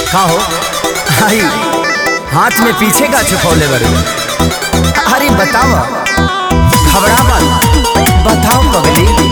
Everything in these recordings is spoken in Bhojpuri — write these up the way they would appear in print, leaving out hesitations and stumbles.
का हो आई हाथ में पीछे का छुपौले बरे। अरे बताओ घबरा मत, बताओ पगली।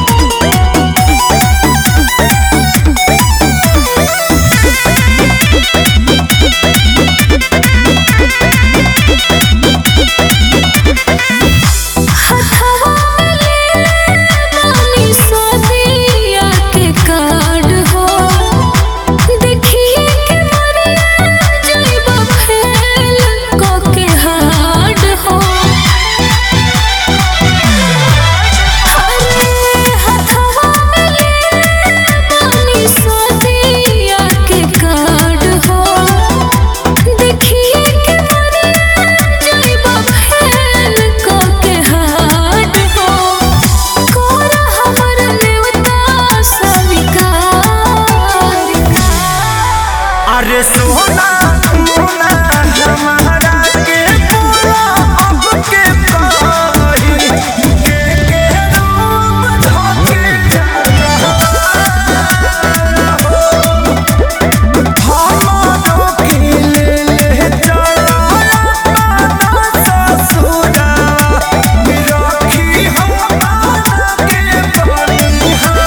अरे सोना मोना हमारा के बोला अब के पाही के रूम धोके हमारो के ले चला ससुरा रखी हमारा के बनिहार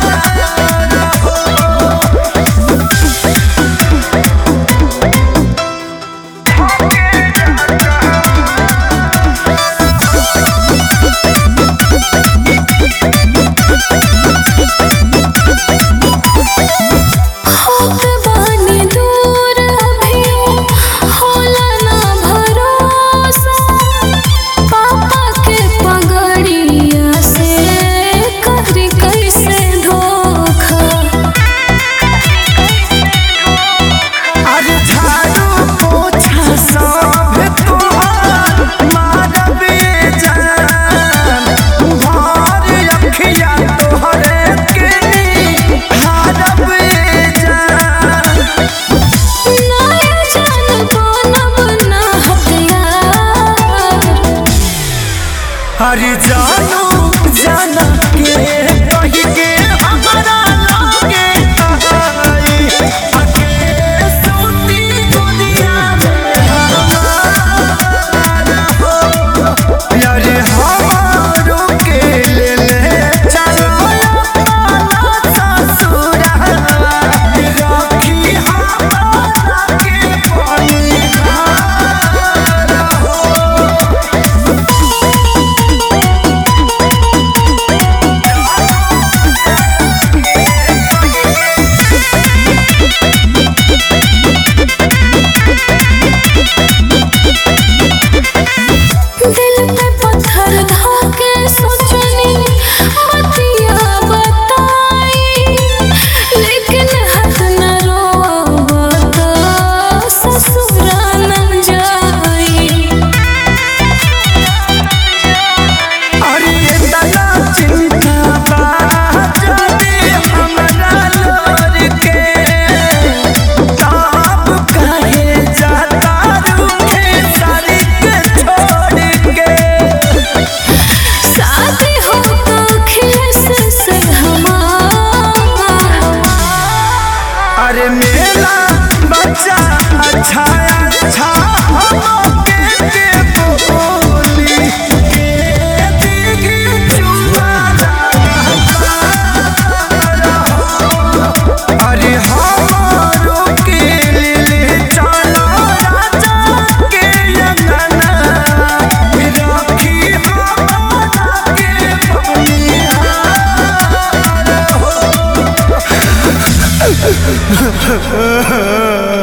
अरे जानू जाना के कही के हमारा लागे आई आके सोती दुनिया में हमारा हो यारे हमारो के ले चलो ससुरा रखी हमारा के बनिहार हो। अरे मेरा बच्चा अच्छा अच्छा के बोली के दिगी चुमा अरे हमारो के ले चलो राजा के अंगना रखी हमारा के बनिहार हो।